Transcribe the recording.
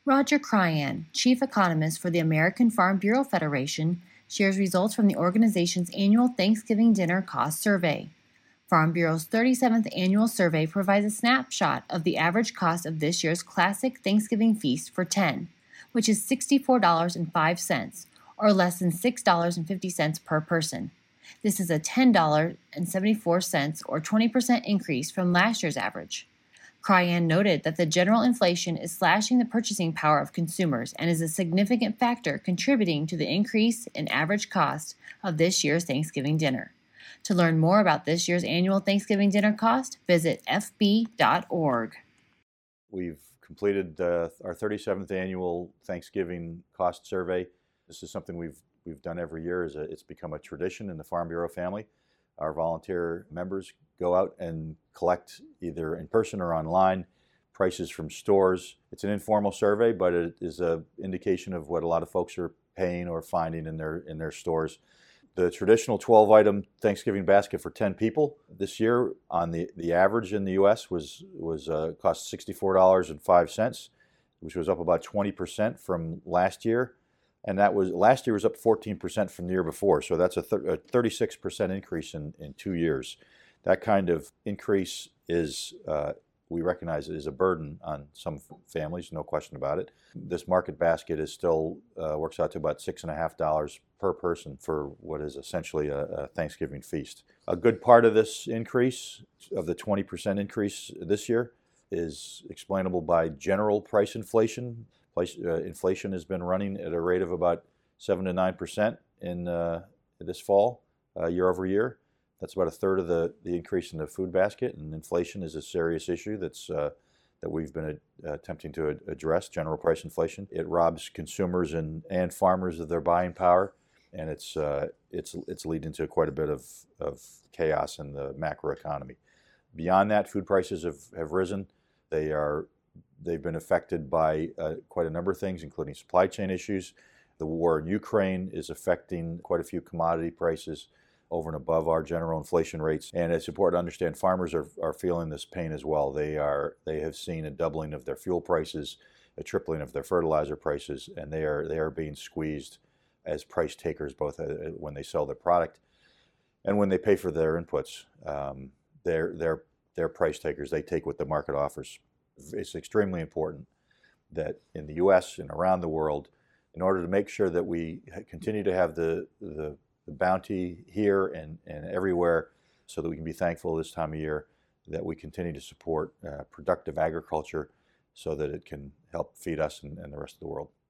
Roger Cryan, chief economist for the American Farm Bureau Federation, shares results from the organization's annual Thanksgiving dinner cost survey. Farm Bureau's 37th annual survey provides a snapshot of the average cost of this year's classic Thanksgiving feast for 10, which is $64.05, or less than $6.50 per person. This is a $10.74 or 20% increase from last year's average. Cryan noted that the general inflation is slashing the purchasing power of consumers and is a significant factor contributing to the increase in average cost of this year's Thanksgiving dinner. To learn more about this year's annual Thanksgiving dinner cost, visit fb.org. We've completed our 37th annual Thanksgiving cost survey. This is something we've done every year. It's become a tradition in the Farm Bureau family. Our volunteer members go out and collect, either in person or online, prices from stores. It's an informal survey, but it is an indication of what a lot of folks are paying or finding in their stores. The traditional 12-item Thanksgiving basket for 10 people this year, on the average in the U.S. cost $64.05, which was up about 20% from last year. And last year was up 14% from the year before. So that's a 36% increase in 2 years. That kind of increase is, we recognize, is a burden on some families, no question about it. This market basket is still works out to about $6.50 per person for what is essentially a Thanksgiving feast. A good part of this increase, of the 20% increase this year, is explainable by general price inflation. Inflation has been running at a rate of about 7 to 9% in this fall, year over year. That's about a third of the increase in the food basket, and inflation is a serious issue that we've been attempting to address. General price inflation, it robs consumers and farmers of their buying power, and it's leading to quite a bit of chaos in the macroeconomy. Beyond that, food prices have risen. They've been affected by quite a number of things, including supply chain issues. The war in Ukraine is affecting quite a few commodity prices over and above our general inflation rates. And it's important to understand farmers are feeling this pain as well. They have seen a doubling of their fuel prices, a tripling of their fertilizer prices, and they are being squeezed as price takers, both when they sell their product and when they pay for their inputs. They're price takers. They take what the market offers. It's extremely important that in the U.S. and around the world, in order to make sure that we continue to have the bounty here and everywhere, so that we can be thankful this time of year, that we continue to support productive agriculture so that it can help feed us and the rest of the world.